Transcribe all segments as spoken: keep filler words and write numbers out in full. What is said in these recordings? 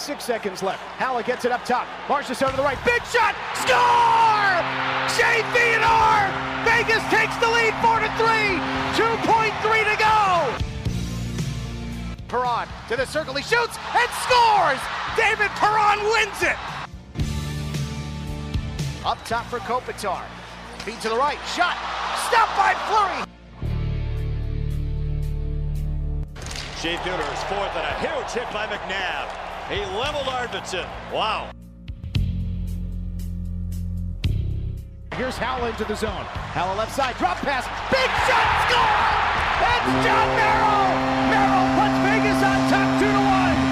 six seconds left. Halla gets it up top. Marchessault to the right. Big shot. Score! Shea Theodore! Vegas takes the lead four to three. two point three to go. Perron to the circle. He shoots and scores! David Perron wins it! Up top for Kopitar. Feed to the right. Shot. Stopped by Fleury. Shea Theodore is fourth and a huge hit by McNabb. He leveled Arvidsson. Wow. Here's Howell into the zone. Howell left side. Drop pass. Big shot. Score! It's John Merrill! Merrill puts Vegas on top two to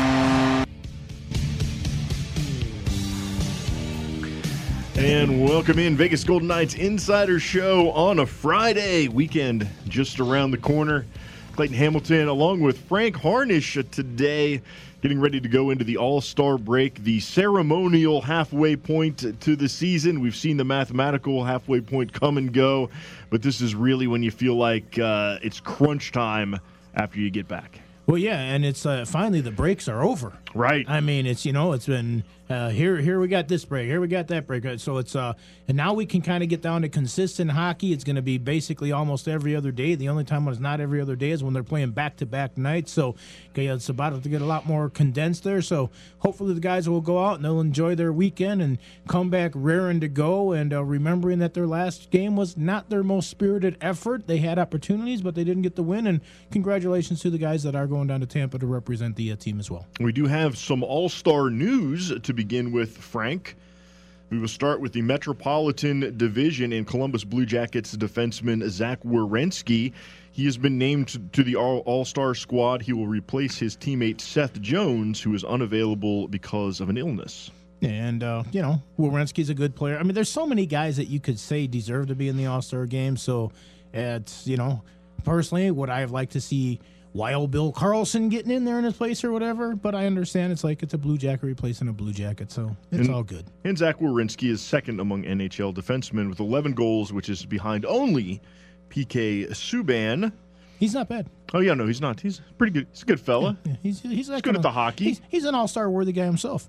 one. And welcome in Vegas Golden Knights Insider Show on a Friday weekend just around the corner. Clayton Hamilton along with Frank Harnish today, getting ready to go into the All-Star break, the ceremonial halfway point to the season. We've seen the mathematical halfway point come and go, but this is really when you feel like uh, it's crunch time after you get back. Well, yeah, and it's uh, finally the breaks are over. Right. I mean, it's, you know, it's been uh, here. Here we got this break. Here we got that break. So it's uh, and now we can kind of get down to consistent hockey. It's going to be basically almost every other day. The only time when it's not every other day is when they're playing back to back nights. So okay, it's about to get a lot more condensed there. So hopefully the guys will go out and they'll enjoy their weekend and come back raring to go. And uh, remembering that their last game was not their most spirited effort. They had opportunities, but they didn't get the win. And congratulations to the guys that are going down to Tampa to represent the uh, team as well. We do have some All-Star news to begin with, Frank. We will start with the Metropolitan Division in Columbus Blue Jackets defenseman Zach Werenski. He has been named to the All-Star squad. He will replace his teammate Seth Jones, who is unavailable because of an illness. And, uh, you know, Werenski's a good player. I mean, there's so many guys that you could say deserve to be in the All-Star game. So, it's, you know, personally, would I have liked to see Wild Bill Carlson getting in there in his place or whatever, but I understand it's like it's a Blue Jacket replacing a Blue Jacket, so it's and, all good. And Zach Werenski is second among N H L defensemen with eleven goals, which is behind only P K Subban. He's not bad. Oh, yeah, no, he's not. He's pretty good. He's a good fella. Yeah, yeah. He's, he's, he's good at the hockey. He's, he's an all-star worthy guy himself.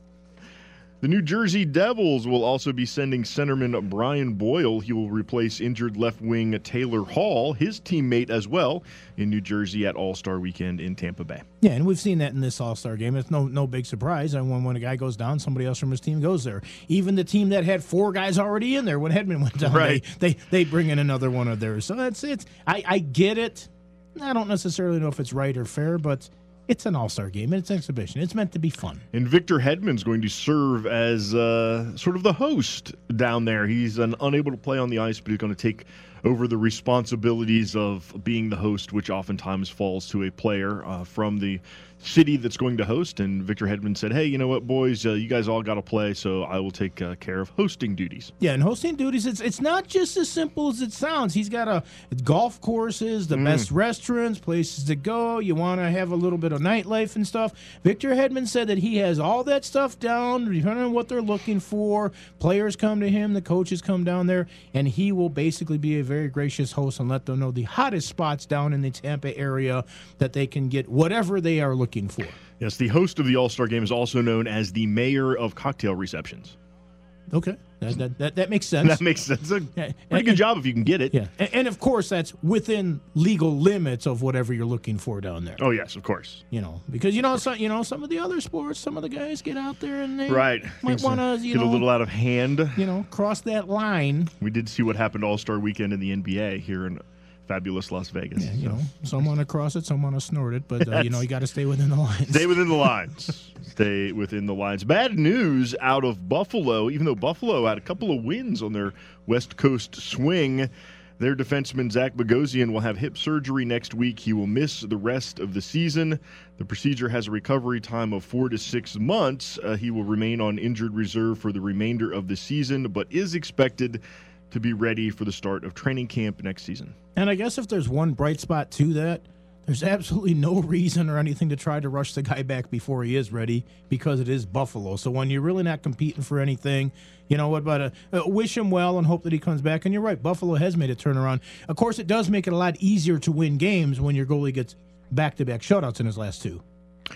The New Jersey Devils will also be sending centerman Brian Boyle. He will replace injured left wing Taylor Hall, his teammate as well, in New Jersey at All-Star Weekend in Tampa Bay. Yeah, and we've seen that in this All-Star game. It's no no big surprise. And when, when a guy goes down, somebody else from his team goes there. Even the team that had four guys already in there when Hedman went down, right. they, they they bring in another one of theirs. So that's it. I, I get it. I don't necessarily know if it's right or fair, but it's an all-star game. It's an exhibition. It's meant to be fun. And Victor Hedman's going to serve as uh, sort of the host down there. He's an, unable to play on the ice, but he's going to take over the responsibilities of being the host, which oftentimes falls to a player uh, from the city that's going to host. And Victor Hedman said, hey, you know what, boys, uh, you guys all got to play, so I will take uh, care of hosting duties. Yeah, and hosting duties, it's it's not just as simple as it sounds. He's got a golf courses, the mm. best restaurants, places to go. You want to have a little bit of nightlife and stuff. Victor Hedman said that he has all that stuff down, depending on what they're looking for. Players come to him, the coaches come down there, and he will basically be a very gracious host and let them know the hottest spots down in the Tampa area that they can get whatever they are looking for. Yes, the host of the All-Star Game is also known as the mayor of cocktail receptions. Okay, that that, that, that makes sense. That makes sense. A yeah. pretty and, good job if you can get it. Yeah, and, and of course that's within legal limits of whatever you're looking for down there. Oh yes, of course. You know, because you know, some you know some of the other sports, some of the guys get out there and they right. might want to you get know, a little out of hand. You know, cross that line. We did see what happened All-Star Weekend in the N B A here in fabulous Las Vegas. Yeah, you so. know, some want to cross it, some want to snort it, but uh, you know, you got to stay within the lines. Stay within the lines. Stay within the lines. Bad news out of Buffalo. Even though Buffalo had a couple of wins on their West Coast swing, their defenseman Zach Bogosian will have hip surgery next week. He will miss the rest of the season. The procedure has a recovery time of four to six months. Uh, he will remain on injured reserve for the remainder of the season, but is expected to be ready for the start of training camp next season. And I guess if there's one bright spot to that, there's absolutely no reason or anything to try to rush the guy back before he is ready because it is Buffalo. So when you're really not competing for anything, you know what, but uh, uh, wish him well and hope that he comes back. And you're right, Buffalo has made a turnaround. Of course, it does make it a lot easier to win games when your goalie gets back-to-back shutouts in his last two.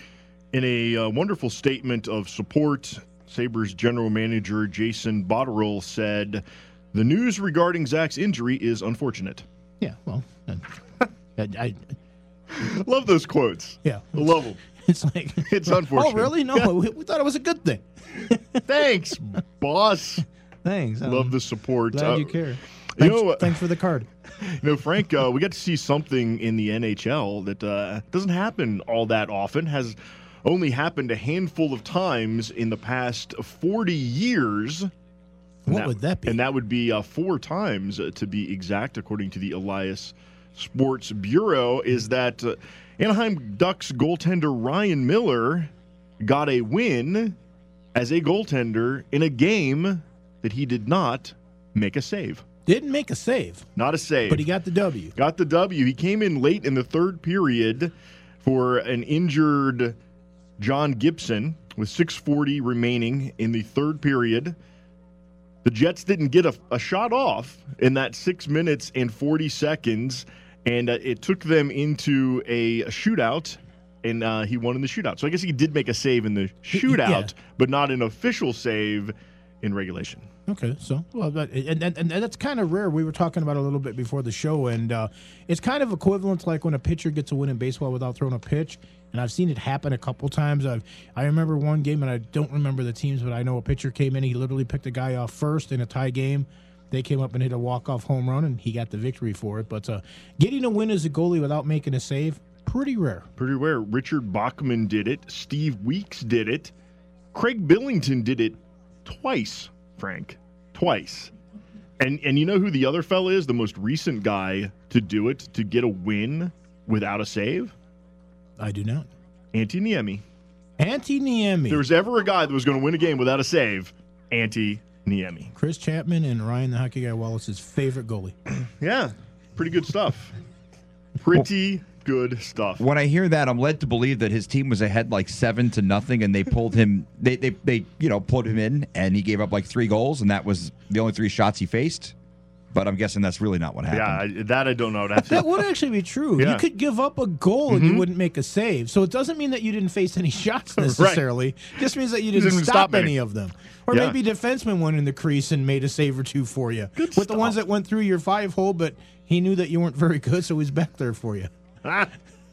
In a uh, wonderful statement of support, Sabres general manager Jason Botterill said, "The news regarding Zach's injury is unfortunate." Yeah, well, I, I, Love those quotes. Yeah. I love them. It's like It's unfortunate. Oh, really? No, Yeah. we, we thought it was a good thing. Thanks, boss. Thanks. Um, Love the support. Glad Uh, you care. you Thanks, know, uh, thanks for the card. You know, Frank, uh, we got to see something in the N H L that uh, doesn't happen all that often, has only happened a handful of times in the past forty years. And What would that be? And that would be uh, four times, uh, to be exact, according to the Elias Sports Bureau, is that uh, Anaheim Ducks goaltender Ryan Miller got a win as a goaltender in a game that he did not make a save. Didn't make a save, Not a save. but he got the W. Got the W. He came in late in the third period for an injured John Gibson with six forty remaining in the third period. The Jets didn't get a, a shot off in that six minutes and forty seconds, and uh, it took them into a shootout, and uh, he won in the shootout. So I guess he did make a save in the shootout, Yeah. but not an official save in regulation. Okay, so well, but, and, and, and that's kind of rare. We were talking about it a little bit before the show, and uh, it's kind of equivalent to like when a pitcher gets a win in baseball without throwing a pitch. And I've seen it happen a couple times. I've, I remember one game, and I don't remember the teams, but I know a pitcher came in. He literally picked a guy off first in a tie game. They came up and hit a walk-off home run, and he got the victory for it. But uh, getting a win as a goalie without making a save, pretty rare. Pretty rare. Richard Bachman did it. Steve Weeks did it. Craig Billington did it twice, Frank. Twice. And and you know who the other fella is? The most recent guy to do it, to get a win without a save? I do not. Antti Niemi. Antti Niemi. If there was ever a guy that was going to win a game without a save, Antti Niemi. Chris Chapman and Ryan the Hockey Guy Wallace's favorite goalie. Yeah. Pretty good stuff. Pretty good stuff. When I hear that, I'm led to believe that his team was ahead like seven to nothing, and they pulled him. They, they, they, you know, pulled him in, and he gave up like three goals, and that was the only three shots he faced. But I'm guessing that's really not what happened. Yeah, I, that I don't know. That's That would actually be true. Yeah. You could give up a goal and you wouldn't make a save. So it doesn't mean that you didn't face any shots necessarily. It just means that you didn't, didn't stop, stop any. any of them. Or Yeah. maybe defenseman went in the crease and made a save or two for you. Good With stuff. the ones that went through your five hole, but he knew that you weren't very good, so he's back there for you. Ah.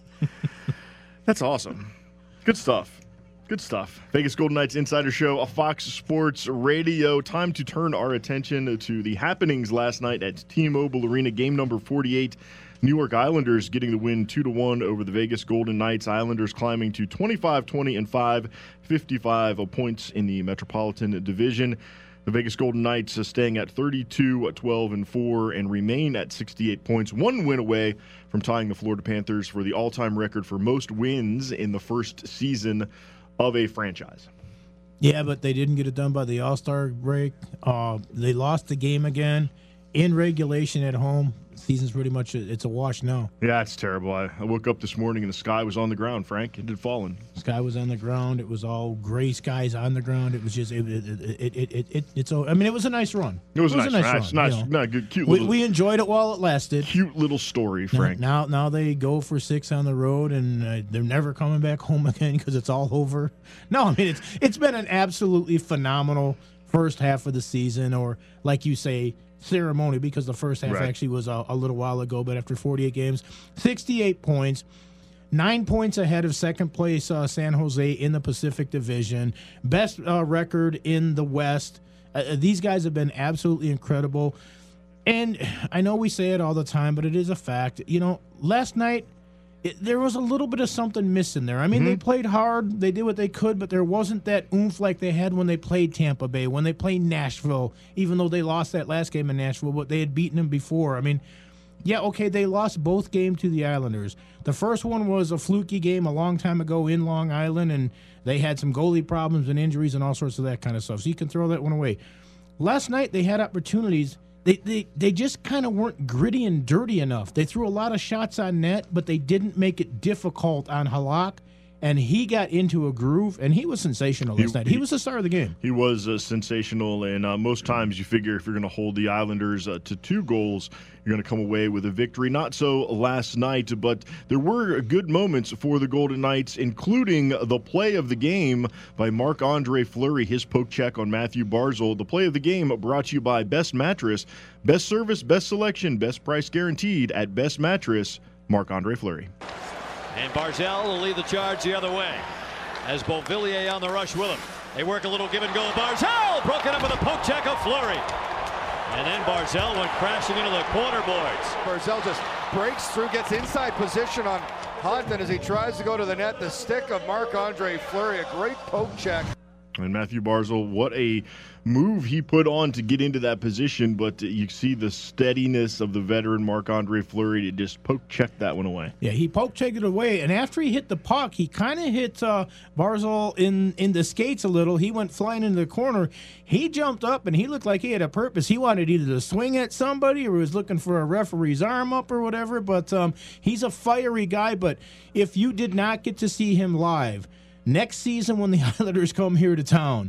That's awesome. Good stuff. Good stuff. Vegas Golden Knights Insider Show, a Fox Sports Radio. Time to turn our attention to the happenings last night at T-Mobile Arena. Game number forty-eight. New York Islanders getting the win two to one over the Vegas Golden Knights. Islanders climbing to twenty-five, twenty, and five, fifty-five points in the Metropolitan Division. The Vegas Golden Knights uh, staying at thirty-two, twelve, and four and remain at sixty-eight points, one win away from tying the Florida Panthers for the all-time record for most wins in the first season of a franchise. Yeah, but they didn't get it done by the All-Star break. Uh, they lost the game again in regulation at home. Season's pretty much, it's a wash now. Yeah, it's terrible. I, I woke up this morning and the sky was on the ground, Frank. It had fallen. Sky was on the ground. It was all gray skies on the ground. It was just it it it it, it, it it's. I mean, it was a nice run. It was, a nice, nice, run. nice, you know. nice, good, cute We, little, we enjoyed it while it lasted. cute little story, Frank. Now, now they go for six on the road, and uh, they're never coming back home again because it's all over. No, I mean it's it's been an absolutely phenomenal first half of the season, or like you say, ceremony, because the first half Right. actually was a, a little while ago. But after forty-eight games, sixty-eight points. Nine points ahead of second place uh, San Jose in the Pacific Division. Best uh, record in the West. Uh, these guys have been absolutely incredible. And I know we say it all the time, but it is a fact. You know, last night, it, there was a little bit of something missing there. I mean, they played hard. They did what they could, but there wasn't that oomph like they had when they played Tampa Bay, when they played Nashville, even though they lost that last game in Nashville, but they had beaten them before. I mean, yeah, okay, they lost both games to the Islanders. The first one was a fluky game a long time ago in Long Island, and they had some goalie problems and injuries and all sorts of that kind of stuff. So you can throw that one away. Last night, they had opportunities. They they, they just kind of weren't gritty and dirty enough. They threw a lot of shots on net, but they didn't make it difficult on Halak. and he got into a groove, and he was sensational last He- night. He he- was the star of the game. He was uh, sensational, and uh, most times you figure if you're going to hold the Islanders uh, to two goals, you're going to come away with a victory. Not so last night, but there were good moments for the Golden Knights, including the play of the game by Marc-Andre Fleury, his poke check on Matthew Barzal. The play of the game brought to you by Best Mattress. Best service, best selection, best price guaranteed at Best Mattress, Marc-Andre Fleury. And Barzal will lead the charge the other way as Beauvillier on the rush with him. They work a little give and go. Barzal broken up with a poke check of Fleury. And then Barzal went crashing into the corner boards. Barzal just breaks through, gets inside position on Hunt, and as he tries to go to the net, the stick of Marc-Andre Fleury, a great poke check. And Matthew Barzal, what a move he put on to get into that position, but you see the steadiness of the veteran Marc-Andre Fleury to just poke check that one away. Yeah, he poke checked it away, and after he hit the puck, he kind of hit uh, Barzal in, in the skates a little. He went flying into the corner. He jumped up, and he looked like he had a purpose. He wanted either to swing at somebody or was looking for a referee's arm up or whatever, but um, he's a fiery guy. But if you did not get to see him live, next season when the Islanders come here to town,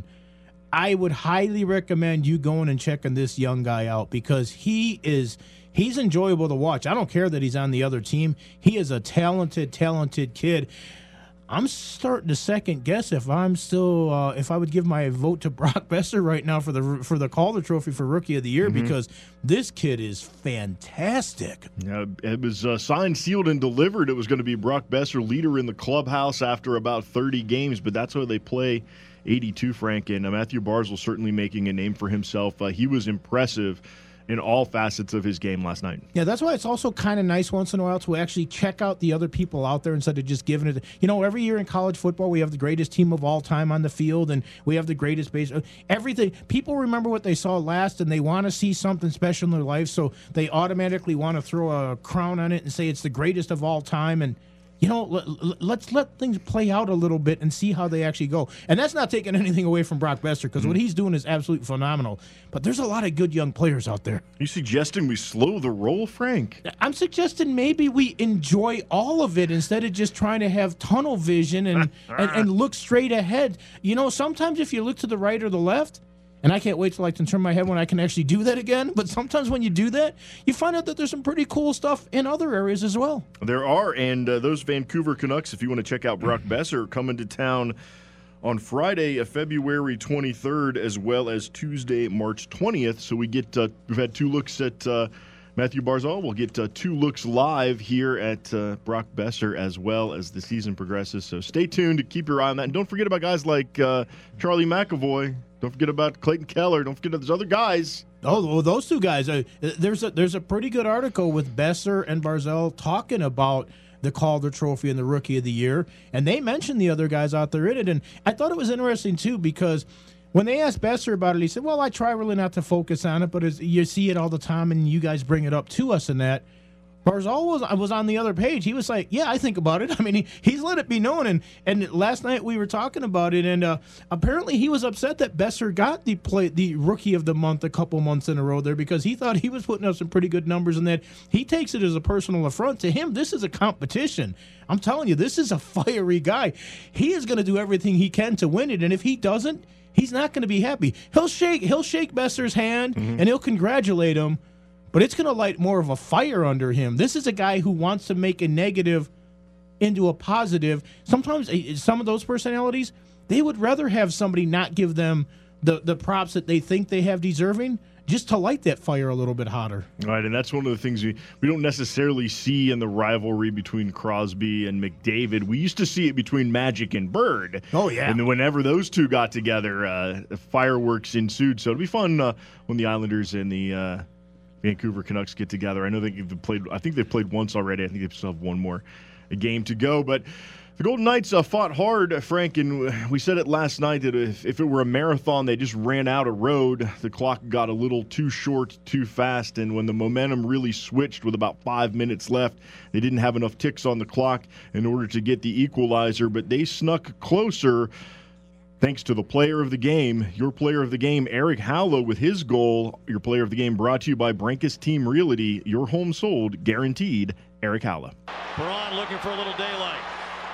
I would highly recommend you going and checking this young guy out because he is he's enjoyable to watch. I don't care that he's on the other team. He is a talented, talented kid. I'm starting to second guess if I'm still uh, if I would give my vote to Brock Besser right now for the for the Calder Trophy for Rookie of the Year mm-hmm. because this kid is fantastic. Yeah, it was uh, signed, sealed, and delivered. It was going to be Brock Besser, leader in the clubhouse after about thirty games, but that's why they play eighty-two, Frank. And uh, Matthew Barzal certainly making a name for himself. Uh, he was impressive in all facets of his game last night. Yeah, that's why it's also kind of nice once in a while to actually check out the other people out there instead of just giving it. You know, every year in college football, we have the greatest team of all time on the field, and we have the greatest base. Everything. People remember what they saw last, and they want to see something special in their life, so they automatically want to throw a crown on it and say it's the greatest of all time. And you know, let's let things play out a little bit and see how they actually go. And that's not taking anything away from Brock Besser because mm-hmm. what he's doing is absolutely phenomenal. But there's a lot of good young players out there. Are you suggesting we slow the roll, Frank? I'm suggesting maybe we enjoy all of it instead of just trying to have tunnel vision and, and, and look straight ahead. You know, sometimes if you look to the right or the left, and I can't wait till I can turn my head when I can actually do that again. But sometimes when you do that, you find out that there's some pretty cool stuff in other areas as well. There are, and uh, those Vancouver Canucks, if you want to check out Brock Besser, coming to town on Friday, uh, February twenty-third, as well as Tuesday, March twentieth. So we get uh, we've had two looks at uh, Matthew Barzal. We'll get uh, two looks live here at uh, Brock Besser as well as the season progresses. So stay tuned to keep your eye on that. And don't forget about guys like uh, Charlie McAvoy. Don't forget about Clayton Keller. Don't forget about those other guys. Oh, well, those two guys. Uh, there's a there's a pretty good article with Besser and Barzal talking about the Calder Trophy and the Rookie of the Year, and they mentioned the other guys out there in it. And I thought it was interesting too because when they asked Besser about it, he said, "Well, I try really not to focus on it, but as you see it all the time, and you guys bring it up to us and that." Barzal was, was on the other page. He was like, yeah, I think about it. I mean, he, he's let it be known. And, and last night we were talking about it, and uh, apparently he was upset that Besser got the play, the Rookie of the Month a couple months in a row there because he thought he was putting up some pretty good numbers, and that he takes it as a personal affront. To him, this is a competition. I'm telling you, this is a fiery guy. He is going to do everything he can to win it, and if he doesn't, he's not going to be happy. He'll shake, he'll shake Besser's hand, mm-hmm. and he'll congratulate him. But it's going to light more of a fire under him. This is a guy who wants to make a negative into a positive. Sometimes some of those personalities, they would rather have somebody not give them the, the props that they think they have deserving just to light that fire a little bit hotter. Right, and that's one of the things we, we don't necessarily see in the rivalry between Crosby and McDavid. We used to see it between Magic and Bird. Oh, yeah. And whenever those two got together, uh, fireworks ensued. So it'll be fun uh, when the Islanders and the uh, Vancouver Canucks get together. I know they've played. I think they've played once already. I think they still have one more game to go. But the Golden Knights uh, fought hard, Frank, and we said it last night that if, if it were a marathon, they just ran out of road. The clock got a little too short, too fast, and when the momentum really switched with about five minutes left, they didn't have enough ticks on the clock in order to get the equalizer, but they snuck closer. Thanks to the player of the game, your player of the game, Eric Hallow, with his goal. Your player of the game brought to you by Brankus Team Realty. Your home sold, guaranteed. Eric Hallow. Perron looking for a little daylight.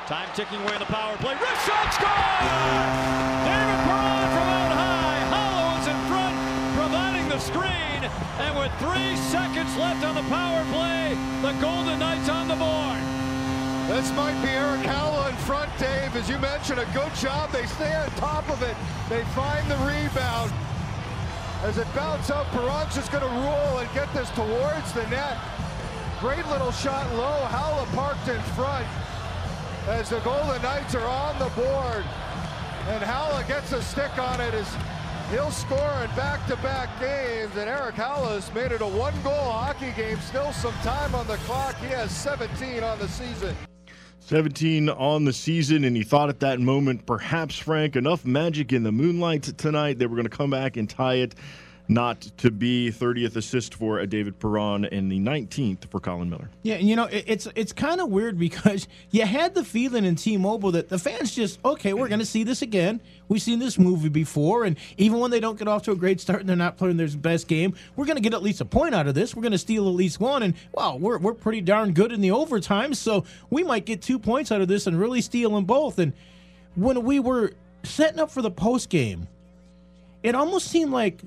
Time ticking away in the power play. Wrist shot, score! David Perron from out high. Hollow is in front, providing the screen. And with three seconds left on the power play, the Golden Knights on the board. This might be Eric Hallow in front, Dave. As you mentioned, a good job. They stay on top of it. They find the rebound. As it bounces out, Perron's just going to roll and get this towards the net. Great little shot low. Hallow parked in front as the Golden Knights are on the board. And Hallow gets a stick on it as he'll score in back-to-back games. And Eric Hallow's made it a one-goal hockey game. Still some time on the clock. He has seventeen on the season. seventeen on the season, and he thought at that moment, perhaps, Frank, enough magic in the moonlight tonight. They were going to come back and tie it, not to be thirtieth assist for a David Perron and the nineteenth for Colin Miller. Yeah, and you know, it, it's it's kind of weird because you had the feeling in T-Mobile that the fans just, okay, we're going to see this again. We've seen this movie before, and even when they don't get off to a great start and they're not playing their best game, we're going to get at least a point out of this. We're going to steal at least one, and, wow, we're, we're pretty darn good in the overtime, so we might get two points out of this and really steal them both. And when we were setting up for the post game, it almost seemed like,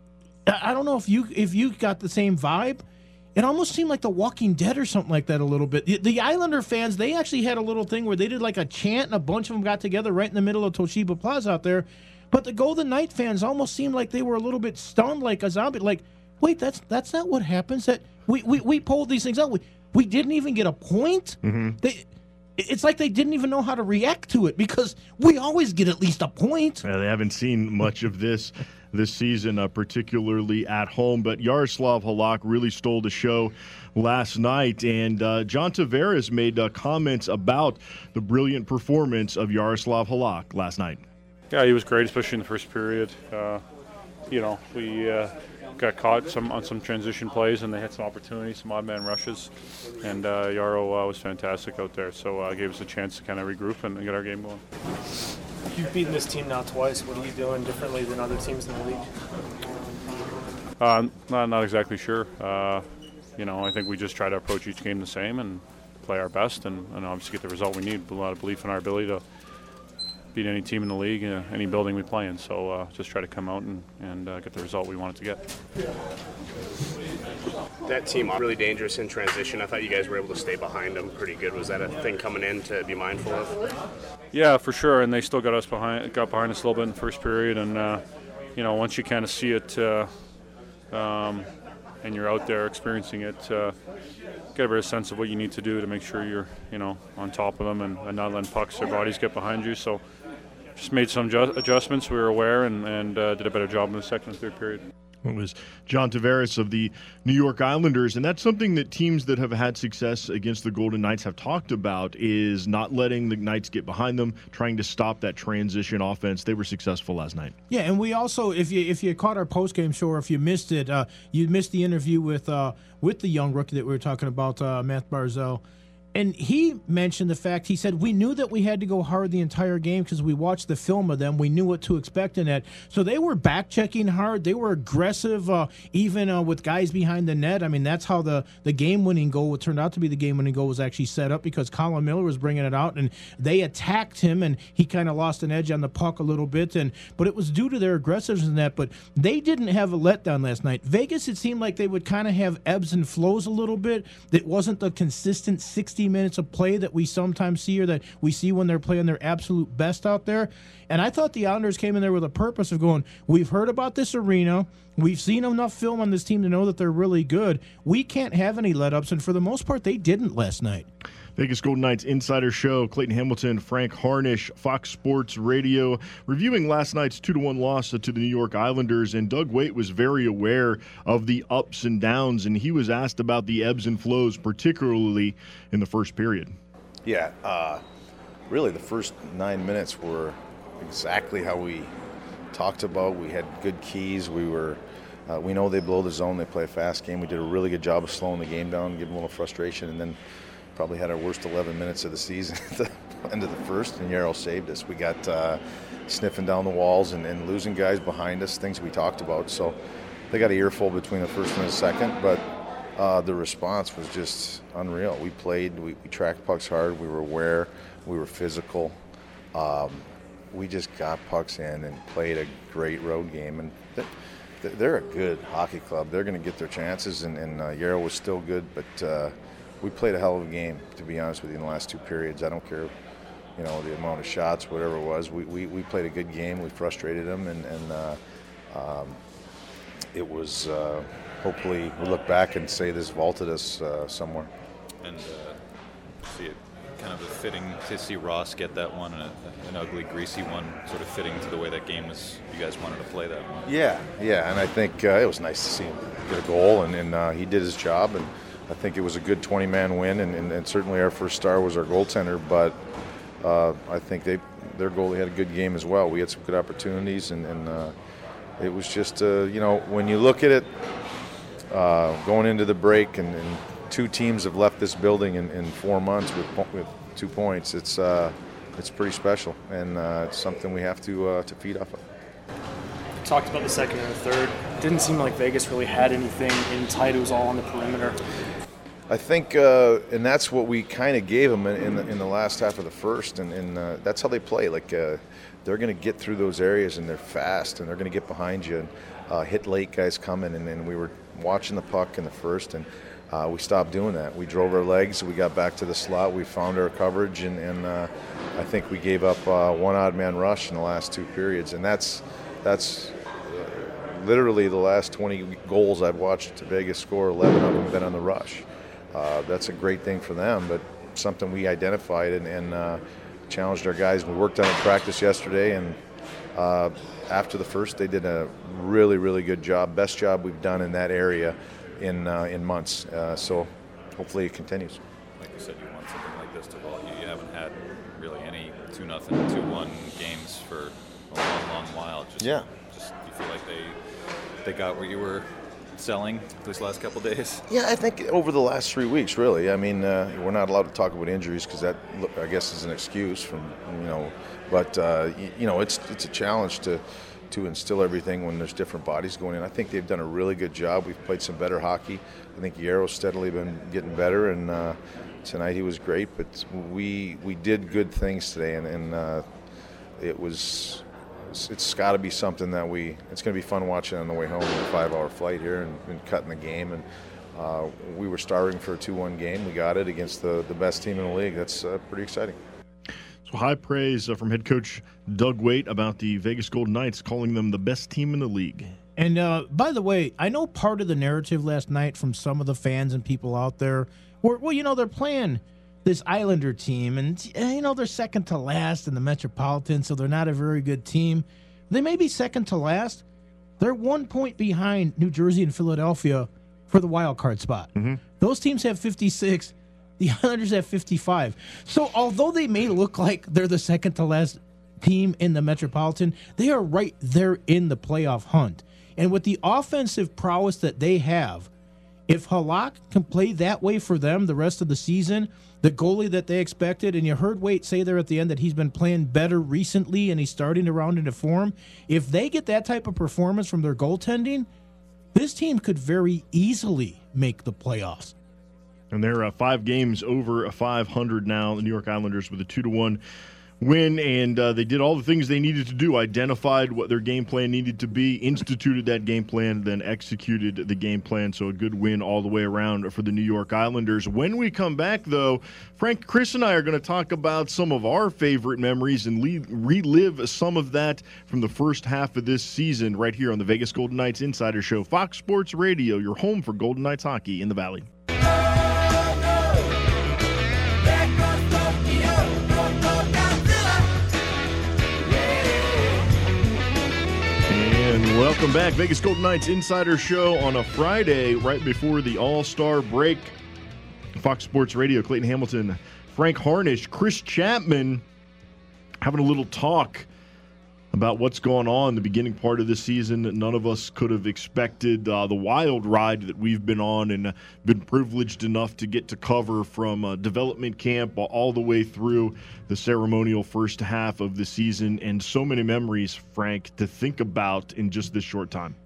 I don't know if you if you got the same vibe. It almost seemed like The Walking Dead or something like that a little bit. The, the Islander fans, they actually had a little thing where they did like a chant and a bunch of them got together right in the middle of Toshiba Plaza out there. But the Golden Knight fans almost seemed like they were a little bit stunned like a zombie. Like, wait, that's that's not what happens. That we, we, we pulled these things out. We, we didn't even get a point. Mm-hmm. They, it's like they didn't even know how to react to it because we always get at least a point. Yeah, they haven't seen much of this this season, uh, particularly at home. But Yaroslav Halak really stole the show last night. And uh, John Tavares made uh, comments about the brilliant performance of Yaroslav Halak last night. Yeah, he was great, especially in the first period. Uh, you know, we uh, got caught some on some transition plays, and they had some opportunities, some odd man rushes. And uh, Yaro uh, was fantastic out there, so uh, gave us a chance to kind of regroup and get our game going. You've beaten this team now twice. What are you doing differently than other teams in the league? Uh, not, not exactly sure. Uh, you know, I think we just try to approach each game the same and play our best and, and obviously get the result we need. A lot of belief in our ability to beat any team in the league, uh, any building we play in. So uh, just try to come out and, and uh, get the result we wanted to get. That team really dangerous in transition. I thought you guys were able to stay behind them pretty good. Was that a thing coming in to be mindful of? Yeah, for sure. And they still got us behind, got behind us a little bit in the first period. And uh, you know, once you kind of see it, uh, um, and you're out there experiencing it, uh, get a better sense of what you need to do to make sure you're, you know, on top of them and, and not letting pucks or bodies get behind you. So just made some ju- adjustments. We were aware and, and uh, did a better job in the second and third period. It was John Tavares of the New York Islanders, and that's something that teams that have had success against the Golden Knights have talked about, is not letting the Knights get behind them, trying to stop that transition offense. They were successful last night. Yeah, and we also, if you if you caught our post-game show or if you missed it, uh, you missed the interview with uh, with the young rookie that we were talking about, uh, Matt Barzal. And he mentioned the fact, he said, we knew that we had to go hard the entire game because we watched the film of them. We knew what to expect in that. So they were back-checking hard. They were aggressive, uh, even uh, with guys behind the net. I mean, that's how the, the game-winning goal, what turned out to be the game-winning goal, was actually set up because Colin Miller was bringing it out, and they attacked him, and he kind of lost an edge on the puck a little bit. And But it was due to their aggressiveness in that. But they didn't have a letdown last night. Vegas, it seemed like they would kind of have ebbs and flows a little bit. It wasn't the consistent sixty minutes of play that we sometimes see or that we see when they're playing their absolute best out there. And I thought the Islanders came in there with a purpose of going, we've heard about this arena. We've seen enough film on this team to know that they're really good. We can't have any let-ups, and for the most part, they didn't last night. Vegas Golden Knights Insider Show, Clayton Hamilton, Frank Harnish, Fox Sports Radio, reviewing last night's two to one loss to the New York Islanders. And Doug Weight was very aware of the ups and downs, and he was asked about the ebbs and flows, particularly in the first period. Yeah, uh, really the first nine minutes were exactly how we talked about. We had good keys. We were, uh, we know they blow the zone. They play a fast game. We did a really good job of slowing the game down, giving them a little frustration, and then probably had our worst eleven minutes of the season at the end of the first, and Yarrow saved us. We got uh, sniffing down the walls and, and losing guys behind us, things we talked about. So they got an earful between the first and the second, but uh, the response was just unreal. We played, we, we tracked pucks hard, we were aware, we were physical. Um, we just got pucks in and played a great road game. And th- th- they're a good hockey club. They're going to get their chances, and, and uh, Yarrow was still good, but uh, we played a hell of a game, to be honest with you, in the last two periods. I don't care, you know, the amount of shots, whatever it was. We, we, we played a good game. We frustrated them, and, and uh, um, it was uh, hopefully we'll look back and say this vaulted us uh, somewhere. And uh, see it kind of a fitting to see Ross get that one, and a, an ugly, greasy one, sort of fitting to the way that game was. You guys wanted to play that one. Yeah, yeah, and I think uh, it was nice to see him get a goal, and, and uh, he did his job, and I think it was a good twenty-man win, and, and, and certainly our first star was our goaltender, but uh, I think they their goalie had a good game as well. We had some good opportunities, and, and uh, it was just, uh, you know, when you look at it, uh, going into the break, and, and two teams have left this building in, in four months with, with two points, it's uh, it's pretty special, and uh, it's something we have to uh, to feed off of. You talked about the second and the third. It didn't seem like Vegas really had anything in tight. It was all on the perimeter. I think, uh, and that's what we kind of gave them in, in, the, in the last half of the first, and, and uh, that's how they play. Like uh, they're going to get through those areas, and they're fast, and they're going to get behind you and uh, hit late guys coming. And then we were watching the puck in the first, and uh, we stopped doing that. We drove our legs. We got back to the slot. We found our coverage, and, and uh, I think we gave up uh, one odd man rush in the last two periods, and that's that's. Literally the last twenty goals I've watched Vegas score, eleven of them have been on the rush. Uh, that's a great thing for them, but something we identified and, and uh, challenged our guys. We worked on it in practice yesterday, and uh, after the first, they did a really, really good job. Best job we've done in that area in uh, in months. Uh, so hopefully it continues. Like you said, you want something like this to vault you. You haven't had really any two nothing, two one games for a long, long while. Just, yeah. Just you feel like they they got what you were selling these last couple of days? Yeah, I think over the last three weeks, really. I mean, uh, we're not allowed to talk about injuries because that, I guess, is an excuse from, you know. But uh, you, you know, it's it's a challenge to to instill everything when there's different bodies going in. I think they've done a really good job. We've played some better hockey. I think Yarrow's steadily been getting better, and uh, tonight he was great. But we we did good things today, and, and uh, it was. It's got to be something that we. It's going to be fun watching on the way home. A five-hour flight here and, and cutting the game. And uh, we were starving for a two one game. We got it against the, the best team in the league. That's uh, pretty exciting. So high praise uh, from head coach Doug Weight about the Vegas Golden Knights, calling them the best team in the league. And uh, by the way, I know part of the narrative last night from some of the fans and people out there were, well, you know, they're playing this Islander team, and you know they're second to last in the Metropolitan, so they're not a very good team. They may be second to last. They're one point behind New Jersey and Philadelphia for the wild card spot. Mm-hmm. Those teams have fifty-six. The Islanders have fifty-five. So although they may look like they're the second to last team in the Metropolitan, they are right there in the playoff hunt. And with the offensive prowess that they have, if Halak can play that way for them the rest of the season, the goalie that they expected, and you heard Waite say there at the end that he's been playing better recently and he's starting to round into form. If they get that type of performance from their goaltending, this team could very easily make the playoffs. And they're uh, five games over a five hundred now, the New York Islanders, with a two to one win, and uh, they did all the things they needed to do, identified what their game plan needed to be, instituted that game plan, then executed the game plan. So a good win all the way around for the New York Islanders. When we come back, though, Frank, Chris, and I are going to talk about some of our favorite memories and le- relive some of that from the first half of this season right here on the Vegas Golden Knights Insider Show. Fox Sports Radio, your home for Golden Knights hockey in the Valley. And welcome back. Vegas Golden Knights Insider Show on a Friday right before the All-Star break. Fox Sports Radio, Clayton Hamilton, Frank Harnish, Chris Chapman having a little talk about what's going on in the beginning part of this season. None of us could have expected uh, the wild ride that we've been on and uh, been privileged enough to get to cover from uh, development camp all the way through the ceremonial first half of the season. And so many memories, Frank, to think about in just this short time.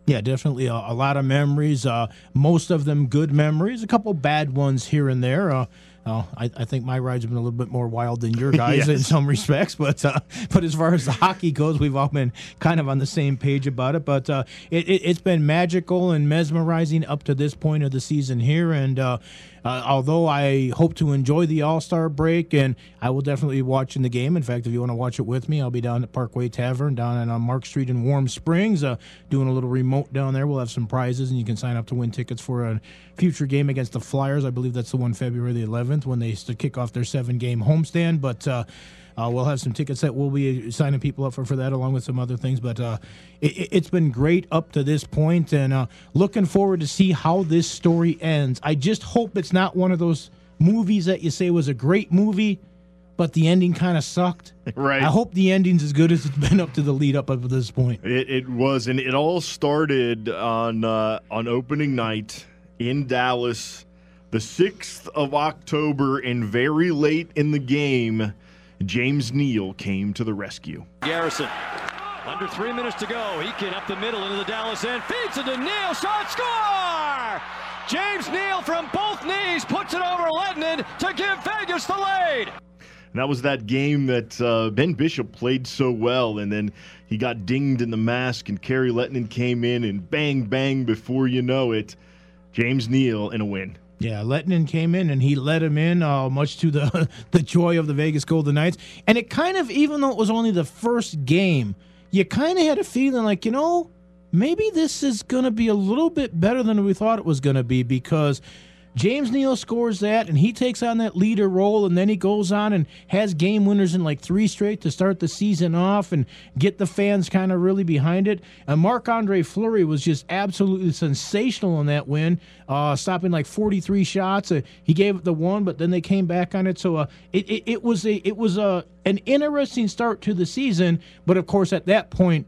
Yeah, definitely a, a lot of memories. Uh, most of them good memories. A couple bad ones here and there. Uh, uh, I, I think my ride's been a little bit more wild than your guys Yes. in some respects, but uh, but as far as the hockey goes, we've all been kind of on the same page about it. But uh, it, it, it's been magical and mesmerizing up to this point of the season here, and. Uh, Uh, although I hope to enjoy the All-Star break, and I will definitely be watching the game. In fact, if you want to watch it with me, I'll be down at Parkway Tavern down on uh, Mark Street in Warm Springs, uh, doing a little remote down there. We'll have some prizes, and you can sign up to win tickets for a future game against the Flyers. I believe that's the one February the eleventh when they st- kick off their seven-game homestand. But uh, uh, we'll have some tickets that we'll be signing people up for, for that, along with some other things. But uh, it, it's been great up to this point, and uh, looking forward to see how this story ends. I just hope it's not one of those movies that you say was a great movie, but the ending kind of sucked. Right. I hope the ending's as good as it's been up to the lead up up to this point. It, it was, and it all started on uh, on opening night in Dallas, the sixth of October, and very late in the game, James Neal came to the rescue. Garrison, under three minutes to go. He can up the middle into the Dallas end. Feeds it to Neal. Shot, score! James Neal from both knees puts it over Lettinen to give Vegas the lead. And that was that game that uh, Ben Bishop played so well, and then he got dinged in the mask, and Kerry Lettinen came in, and bang, bang, before you know it, James Neal in a win. Yeah, Lettinen came in and he let him in, uh, much to the the joy of the Vegas Golden Knights. And it kind of, even though it was only the first game, you kind of had a feeling like, you know, maybe this is going to be a little bit better than we thought it was going to be, because James Neal scores that, and he takes on that leader role, and then he goes on and has game winners in like three straight to start the season off and get the fans kind of really behind it. And Marc-Andre Fleury was just absolutely sensational in that win, uh, stopping like forty-three shots. Uh, he gave it the one, but then they came back on it. So uh, it, it, it was a it was a an interesting start to the season. But of course, at that point,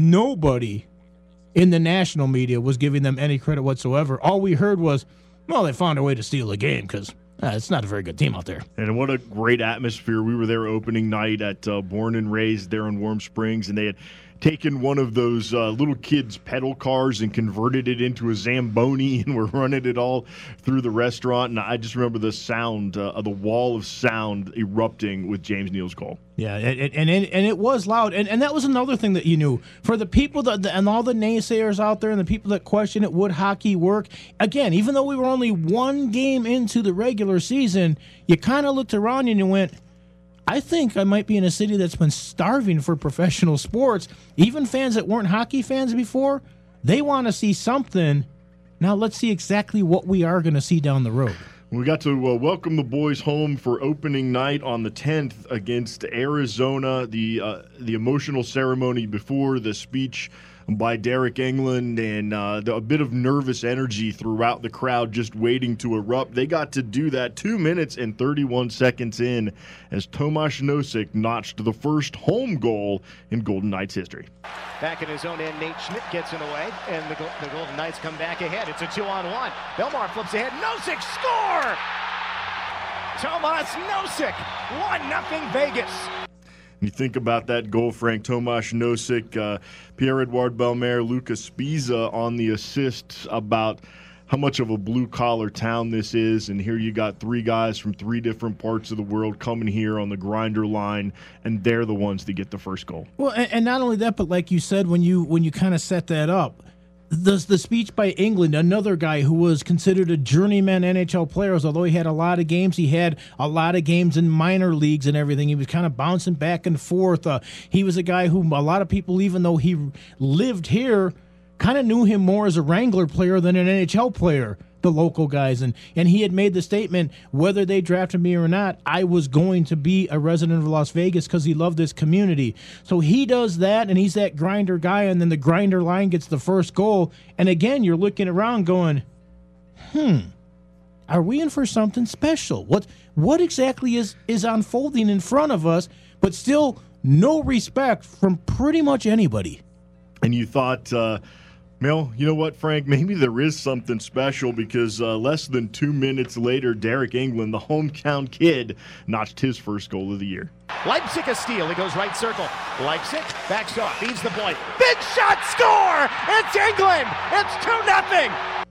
nobody in the national media was giving them any credit whatsoever. All we heard was, well, they found a way to steal the game because uh, it's not a very good team out there. And what a great atmosphere. We were there opening night at uh, Born and Raised there in Warm Springs, and they had taken one of those uh, little kids' pedal cars and converted it into a Zamboni, and were running it all through the restaurant. And I just remember the sound, uh, of the wall of sound erupting with James Neal's goal. Yeah, and and it, and it was loud, and, and that was another thing that you knew. For the people that and all the naysayers out there and the people that question it, would hockey work? Again, even though we were only one game into the regular season, you kind of looked around and you went, I think I might be in a city that's been starving for professional sports. Even fans that weren't hockey fans before, they want to see something. Now let's see exactly what we are going to see down the road. We got to uh, welcome the boys home for opening night on the tenth against Arizona. The uh, the emotional ceremony before the speech by Derek England, and uh, the, a bit of nervous energy throughout the crowd just waiting to erupt. They got to do that two minutes and thirty-one seconds in as Tomas Nosek notched the first home goal in Golden Knights history. Back in his own end, Nate Schmidt gets in the way, and the, the Golden Knights come back ahead. It's a two-on-one. Belmar flips ahead. Nosek score! Tomas Nosek, one nothing Vegas. You think about that goal, Frank. Tomas Nosek, uh, Pierre-Edouard Bellemare, Lucas Spiza on the assists, about how much of a blue-collar town this is. And here you got three guys from three different parts of the world coming here on the grinder line, and they're the ones that get the first goal. Well, and, and not only that, but like you said, when you when you kind of set that up, the, the speech by England, another guy who was considered a journeyman N H L player, although he had a lot of games, he had a lot of games in minor leagues and everything. He was kind of bouncing back and forth. Uh, he was a guy who a lot of people, even though he lived here, kind of knew him more as a Wrangler player than an N H L player, the local guys. And, and he had made the statement, whether they drafted me or not, I was going to be a resident of Las Vegas because he loved this community. So he does that, and he's that grinder guy, and then the grinder line gets the first goal. And again, you're looking around going, hmm, are we in for something special? What what exactly is, is unfolding in front of us, but still no respect from pretty much anybody? And you thought... Uh, Well, you know what, Frank? Maybe there is something special because uh, less than two minutes later, Derek England, the hometown kid, notched his first goal of the year. Leipzig a steal. He goes right circle. Leipzig backs off. Feeds the point. Big shot. Score! It's England. It's two nothing.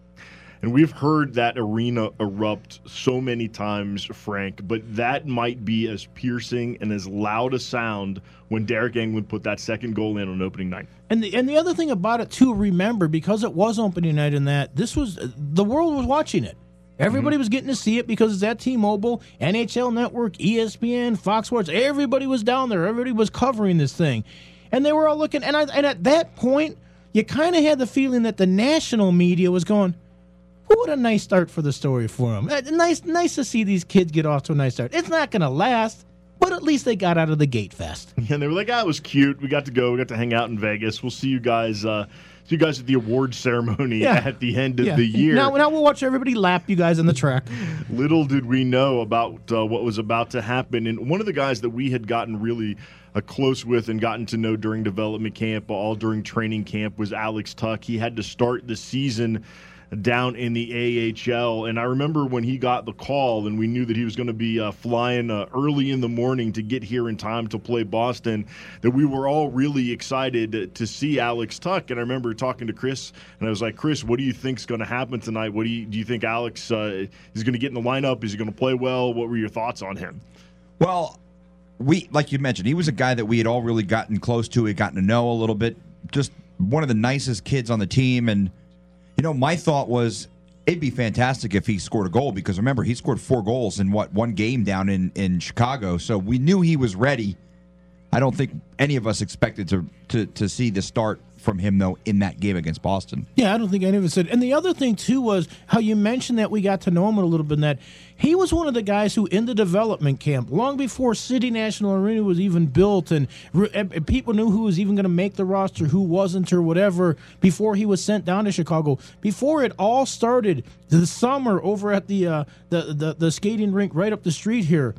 And we've heard that arena erupt so many times, Frank, but that might be as piercing and as loud a sound when Derek England put that second goal in on opening night. And the and the other thing about it too, remember, because it was opening night and that this was the world was watching it. Everybody mm-hmm. was getting to see it because it's at T-Mobile, N H L Network, E S P N, Fox Sports. Everybody was down there. Everybody was covering this thing, and they were all looking. And I, and at that point, you kind of had the feeling that the national media was going, what a nice start for the story for them. Nice, nice to see these kids get off to a nice start. It's not going to last, but at least they got out of the gate fast. Yeah, and they were like, "Ah, it was cute. We got to go. We got to hang out in Vegas. We'll see you guys. Uh, see you guys at the awards ceremony yeah. at the end of yeah. the year." Now, now we'll watch everybody lap you guys on the track. Little did we know about uh, what was about to happen. And one of the guys that we had gotten really uh, close with and gotten to know during development camp, all during training camp, was Alex Tuch. He had to start the season down in the A H L, and I remember when he got the call and we knew that he was going to be uh, flying uh, early in the morning to get here in time to play Boston, that we were all really excited to see Alex Tuch. And I remember talking to Chris, and I was like, "Chris, what do you think's going to happen tonight? What do you do you think Alex uh, is going to get in the lineup? Is he going to play well? What were your thoughts on him?" Well, we like you mentioned, he was a guy that we had all really gotten close to, had gotten to know a little bit, just one of the nicest kids on the team. And you know, my thought was it'd be fantastic if he scored a goal because, remember, he scored four goals in, what, one game down in, in Chicago. So we knew he was ready. I don't think any of us expected to, to, to see the start from him, though, in that game against Boston. Yeah, I don't think any of us did. And the other thing, too, was how you mentioned that we got to know him a little bit, and that he was one of the guys who, in the development camp, long before City National Arena was even built and, and people knew who was even going to make the roster, who wasn't, or whatever, before he was sent down to Chicago, before it all started the summer over at the, uh, the, the, the skating rink right up the street here,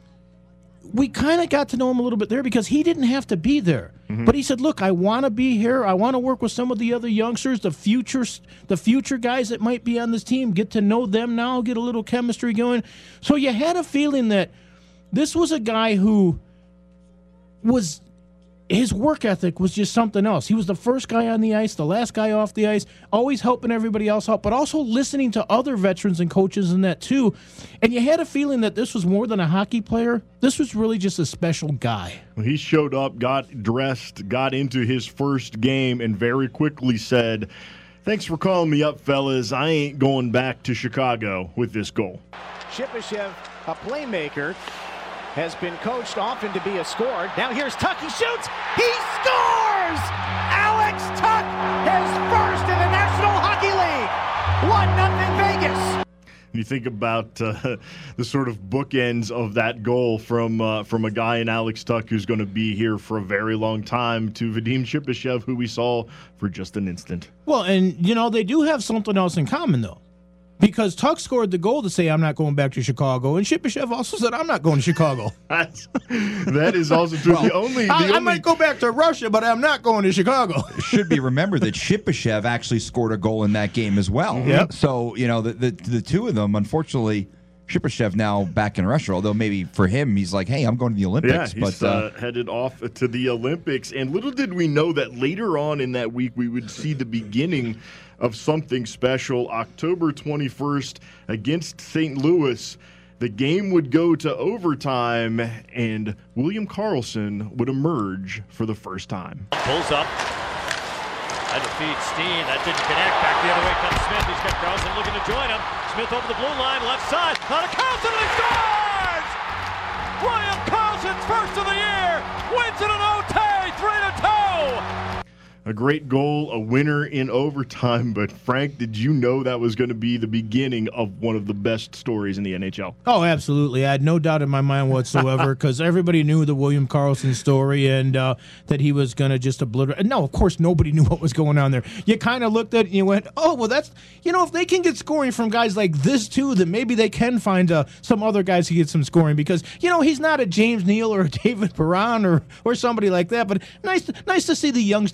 we kind of got to know him a little bit there because he didn't have to be there. Mm-hmm. But he said, look, I want to be here. I want to work with some of the other youngsters, the future, the future guys that might be on this team, get to know them now, get a little chemistry going. So you had a feeling that this was a guy who was, his work ethic was just something else. He was the first guy on the ice, the last guy off the ice, always helping everybody else out, but also listening to other veterans and coaches and that too. And you had a feeling that this was more than a hockey player. This was really just a special guy. Well, he showed up, got dressed, got into his first game, and very quickly said, "Thanks for calling me up, fellas. I ain't going back to Chicago," with this goal. Shipachyov, a playmaker, has been coached often to be a scorer. Now here's Tuch. He shoots. He scores! Alex Tuch, his first in the National Hockey League. one nothing Vegas. You think about uh, the sort of bookends of that goal from uh, from a guy in Alex Tuch who's going to be here for a very long time to Vadim Shipachyov, who we saw for just an instant. Well, and, you know, they do have something else in common, though. Because Tuch scored the goal to say, "I'm not going back to Chicago," and Shipachyov also said, "I'm not going to Chicago." That's, that is also true. Well, the only, the I, only... I might go back to Russia, but I'm not going to Chicago. It should be remembered that Shipachyov actually scored a goal in that game as well. Yep. So, you know, the, the the two of them, unfortunately, Shipachyov now back in Russia, although maybe for him, he's like, hey, I'm going to the Olympics. Yeah, he's but, uh, uh, headed off to the Olympics. And little did we know that later on in that week, we would see the beginning of something special. October twenty-first against Saint Louis, the game would go to overtime, and William Karlsson would emerge for the first time. Pulls up. Had to feed Steen. That didn't connect. Back the other way comes Smith. He's got Karlsson looking to join him. Smith over the blue line, left side. On a Karlsson, and he scores! William Karlsson's first of the year. Wins it in O T, three to two. A great goal, a winner in overtime. But, Frank, did you know that was going to be the beginning of one of the best stories in the N H L? Oh, absolutely. I had no doubt in my mind whatsoever because everybody knew the William Karlsson story and uh, that he was going to just obliterate. No, of course, nobody knew what was going on there. You kind of looked at it and you went, oh, well, that's, you know, if they can get scoring from guys like this, too, then maybe they can find uh, some other guys who get some scoring because, you know, he's not a James Neal or a David Perron or, or somebody like that. But nice, nice to see the youngster get a goal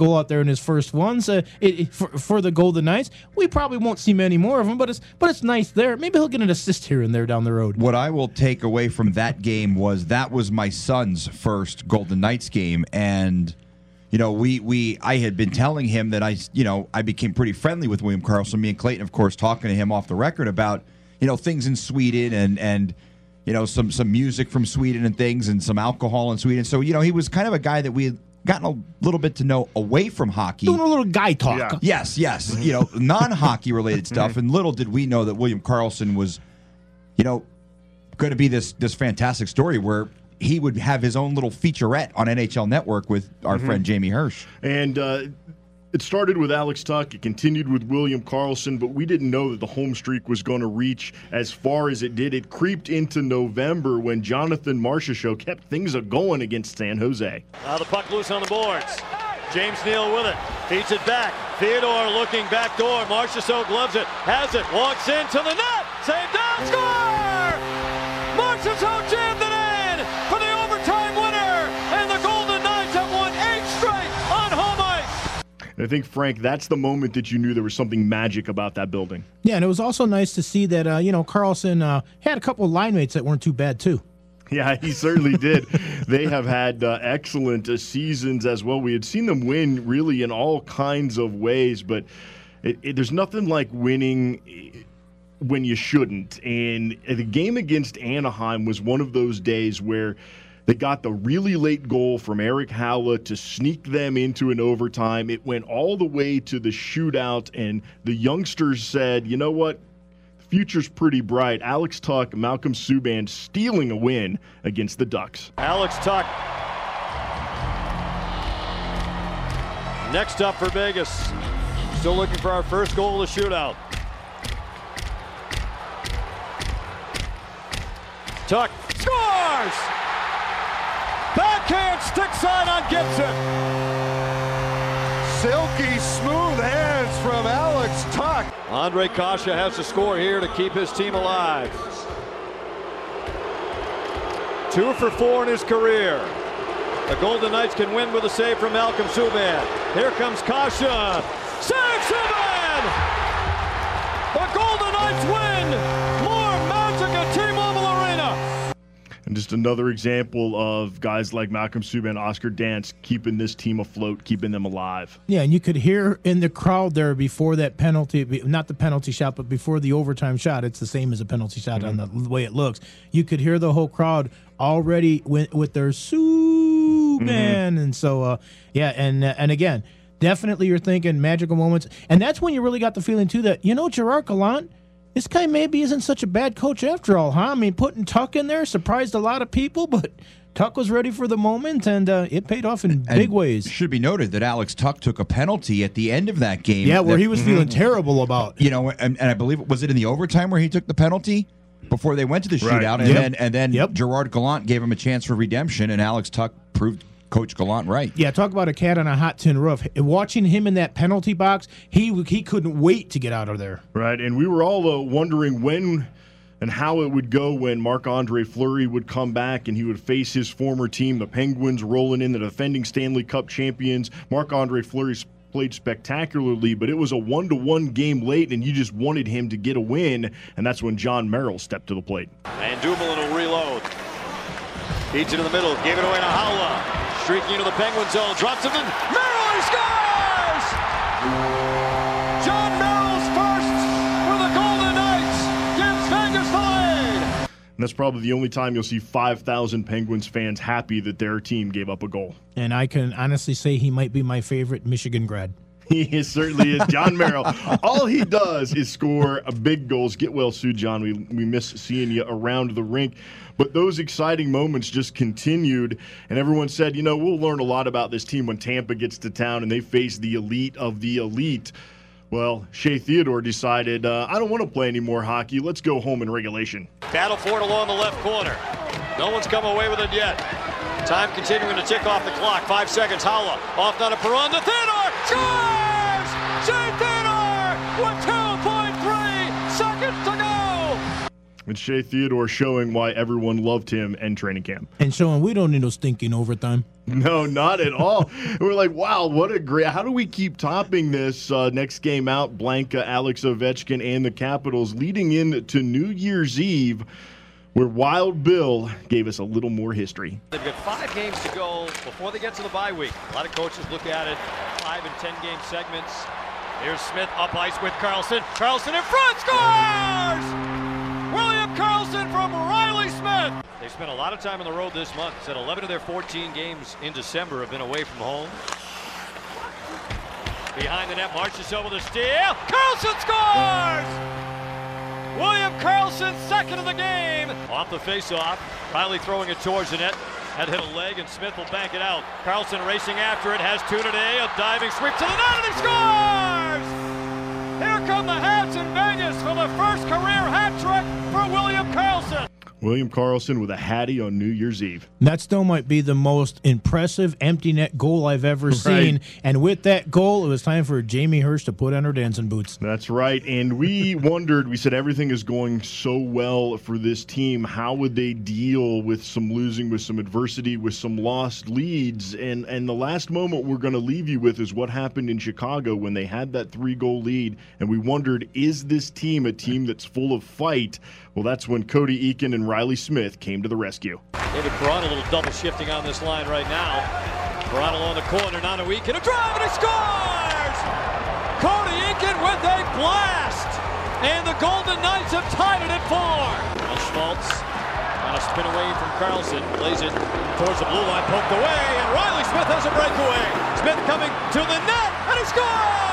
goal out there in his first ones. Uh, it, it, for, for the Golden Knights, we probably won't see many more of them, but it's but it's nice there. Maybe he'll get an assist here and there down the road. What I will take away from that game was that was my son's first Golden Knights game, and you know, we we I had been telling him that I you know I became pretty friendly with William Karlsson. Me and Clayton, of course, talking to him off the record about you know things in Sweden and and. You know, some some music from Sweden and things, and some alcohol in Sweden. So, you know, he was kind of a guy that we had gotten a little bit to know away from hockey. Doing a little guy talk. Yeah. Yes, yes. You know, non-hockey related stuff. And little did we know that William Karlsson was, you know, going to be this this fantastic story where he would have his own little featurette on N H L Network with our mm-hmm. friend Jamie Hirsch. And uh, it started with Alex Tuch. It continued with William Karlsson, but we didn't know that the home streak was going to reach as far as it did. It creeped into November when Jonathan Marchessault kept things going against San Jose. Now the puck loose on the boards. James Neal with it. Feeds it back. Theodore looking back door. Marchessault gloves it. Has it. Walks into the net. Save down. Score! Marchessault jammed it in for the overtime winner. And the Golden Knights have won eight straight on home ice. And I think, Frank, that's the moment that you knew there was something magic about that building. Yeah, and it was also nice to see that, uh, you know, Karlsson uh, had a couple of line mates that weren't too bad, too. Yeah, he certainly did. They have had uh, excellent uh, seasons as well. We had seen them win really in all kinds of ways, but it, it, there's nothing like winning when you shouldn't. And the game against Anaheim was one of those days where they got the really late goal from Eric Haula to sneak them into an overtime. It went all the way to the shootout, and the youngsters said, you know what? Future's pretty bright. Alex Tuch, Malcolm Subban stealing a win against the Ducks. Alex Tuch. Next up for Vegas. Still looking for our first goal of the shootout. Tuch scores! Backhand stick side on Gibson. Silky smooth hands from Alex Tuch. Andre Kasha has to score here to keep his team alive. Two for four in his career. The Golden Knights can win with a save from Malcolm Subban. Here comes Kasha. Save Subban! The Golden Knights win! More magic at T-Mobile Arena. And just another example of guys like Malcolm Subban, Oscar Dance keeping this team afloat, keeping them alive. Yeah, and you could hear in the crowd there before that penalty, not the penalty shot, but before the overtime shot. It's the same as a penalty shot mm-hmm. on the way it looks. You could hear the whole crowd already with, with their Subban. Mm-hmm. And so, uh, yeah, and uh, and again, definitely you're thinking magical moments. And that's when you really got the feeling, too, that, you know, Gerard Gallant, this guy maybe isn't such a bad coach after all, huh? I mean, putting Tuch in there surprised a lot of people, but Tuch was ready for the moment, and uh, it paid off in and big ways. It should be noted that Alex Tuch took a penalty at the end of that game. Yeah, where that, he was mm-hmm. feeling terrible about. You know, and, and I believe, was it in the overtime where he took the penalty before they went to the right. shootout? And yep. then, and then yep. Gerard Gallant gave him a chance for redemption, and Alex Tuch proved Coach Gallant right. Yeah, talk about a cat on a hot tin roof. Watching him in that penalty box, he he couldn't wait to get out of there. Right, and we were all uh, wondering when and how it would go when Marc-Andre Fleury would come back and he would face his former team, the Penguins, rolling in, the defending Stanley Cup champions. Marc-Andre Fleury played spectacularly, but it was a one-to-one game late, and you just wanted him to get a win, and that's when John Merrill stepped to the plate. And Dumoulin will reload. Feeds it in the middle, gave it away to Haula. Streaking into the Penguin zone, drops it in. Merrill, he scores! John Merrill's first for the Golden Knights gives Vegas the lead. And that's probably the only time you'll see five thousand Penguins fans happy that their team gave up a goal. And I can honestly say he might be my favorite Michigan grad. He certainly is. John Merrill, all he does is score big goals. Get well soon, John. We, we miss seeing you around the rink. But those exciting moments just continued, and everyone said, you know, we'll learn a lot about this team when Tampa gets to town and they face the elite of the elite. Well, Shea Theodore decided, uh, I don't want to play any more hockey. Let's go home in regulation. Battle for it along the left corner. No one's come away with it yet. Time continuing to tick off the clock. Five seconds. Haula off down to Perron to Theodore. Scores! Shea Theodore with two point three seconds to go. And Shea Theodore showing why everyone loved him and training camp. And showing we don't need no stinking overtime. No, not at all. We're like, wow, what a great. How do we keep topping this? Uh, next game out, Blanca, Alex Ovechkin, and the Capitals leading into New Year's Eve, where Wild Bill gave us a little more history. They've got five games to go before they get to the bye week. A lot of coaches look at it, five and ten game segments. Here's Smith up ice with Carlson. Carlson in front, scores! William Carlson from Riley Smith. They spent a lot of time on the road this month. Said eleven of their fourteen games in December have been away from home. Behind the net, marches over the steal. Carlson scores! William Carlson, second of the game. Off the faceoff, Riley throwing it towards the net. Had hit a leg, and Smith will bank it out. Carlson racing after it, has two today. A diving sweep to the net, and he scores! Here come the Hats in Vegas for the first career hat trick for William Carlson. William Carlson with a hattie on New Year's Eve. That still might be the most impressive empty net goal I've ever seen. Right. And with that goal, it was time for Jamie Hirsch to put on her dancing boots. That's right. And we wondered, we said everything is going so well for this team. How would they deal with some losing, with some adversity, with some lost leads? And and the last moment we're going to leave you with is what happened in Chicago when they had that three-goal lead. And we wondered, is this team a team that's full of fight? Well, that's when Cody Eakin and Riley Smith came to the rescue. David Perron a little double shifting on this line right now. Perron along the corner, not a week, and a drive, and he scores! Cody Eakin with a blast! And the Golden Knights have tied it at four. Now Schmaltz on a spin away from Carlson, plays it towards the blue line, poked away, and Riley Smith has a breakaway. Smith coming to the net, and he scores!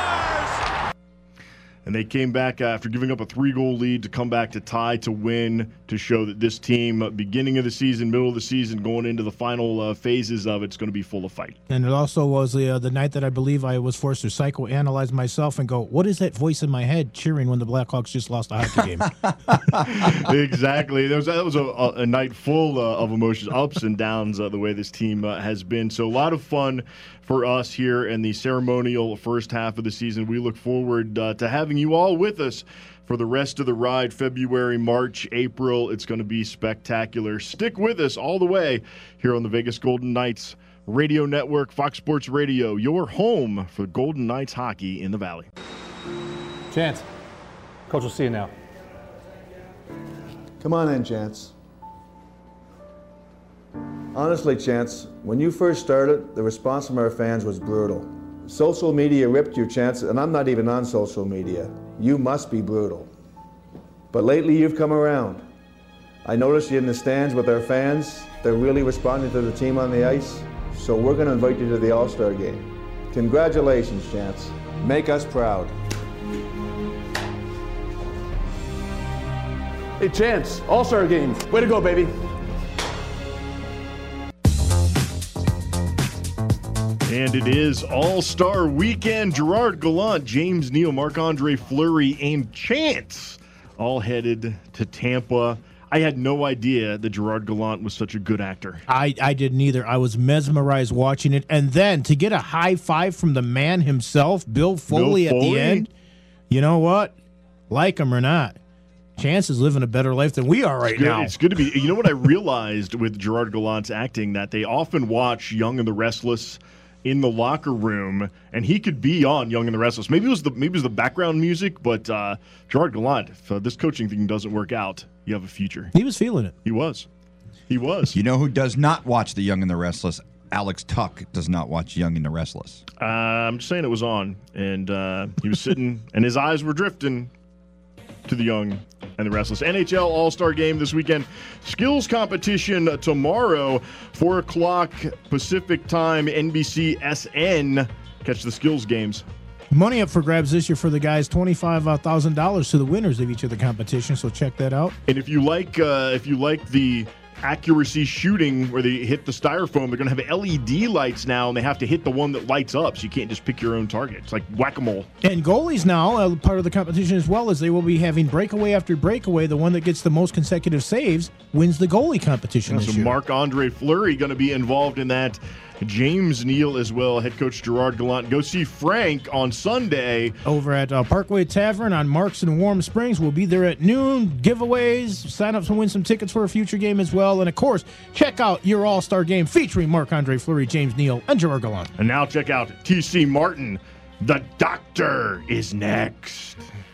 And they came back after giving up a three-goal lead to come back to tie, to win, to show that this team, uh, beginning of the season, middle of the season, going into the final uh, phases of it, it's going to be full of fight. And it also was the uh, the night that I believe I was forced to psychoanalyze myself and go, what is that voice in my head cheering when the Blackhawks just lost a hockey game? Exactly. That was, that was a, a, a night full uh, of emotions, ups and downs, uh, the way this team uh, has been. So a lot of fun for us here in the ceremonial first half of the season. We look forward uh, to having you all with us for the rest of the ride, February, March, April. It's going to be spectacular. Stick with us all the way here on the Vegas Golden Knights Radio Network, Fox Sports Radio, your home for Golden Knights hockey in the Valley. Chance, Coach will see you now. Come on in, Chance. Honestly, Chance, when you first started, the response from our fans was brutal. Social media ripped you, Chance, and I'm not even on social media. You must be brutal. But lately you've come around. I noticed you in the stands with our fans. They're really responding to the team on the ice. So we're going to invite you to the All-Star game. Congratulations, Chance. Make us proud. Hey, Chance, All-Star game. Way to go, baby. And it is All-Star Weekend. Gerard Gallant, James Neal, Marc-Andre Fleury, and Chance all headed to Tampa. I had no idea that Gerard Gallant was such a good actor. I, I didn't either. I was mesmerized watching it. And then to get a high five from the man himself, Bill Foley, Bill at Foley? the end, you know what? Like him or not, Chance is living a better life than we are right It's good, now. It's good to be. You know what I realized with Gerard Gallant's acting? That they often watch Young and the Restless in the locker room, and he could be on Young and the Restless. Maybe it was the maybe it was the background music, but uh, Gerard Gallant, if uh, this coaching thing doesn't work out, you have a future. He was feeling it. He was. He was. You know who does not watch The Young and the Restless? Alex Tuck does not watch Young and the Restless. Uh, I'm just saying it was on, and uh, he was sitting, and his eyes were drifting to the Young and the Restless. N H L All-Star Game this weekend. Skills competition tomorrow, four o'clock Pacific Time, N B C S N. Catch the skills games. Money up for grabs this year for the guys, twenty-five thousand dollars to the winners of each of the competitions, so check that out. And if you like, uh, if you like the accuracy shooting where they hit the styrofoam, they're going to have L E D lights now, and they have to hit the one that lights up, so you can't just pick your own target. It's like whack-a-mole. And goalies now, uh, part of the competition as well, as they will be having breakaway after breakaway. The one that gets the most consecutive saves wins the goalie competition Yeah, this so year. Marc-Andre Fleury going to be involved in that James Neal as well, head coach Gerard Gallant. Go see Frank on Sunday. Over at uh, Parkway Tavern on Marks and Warm Springs. We'll be there at noon. Giveaways, sign up to win some tickets for a future game as well. And, of course, check out your All-Star game featuring Marc-Andre Fleury, James Neal, and Gerard Gallant. And now check out T C Martin. The Doctor is next.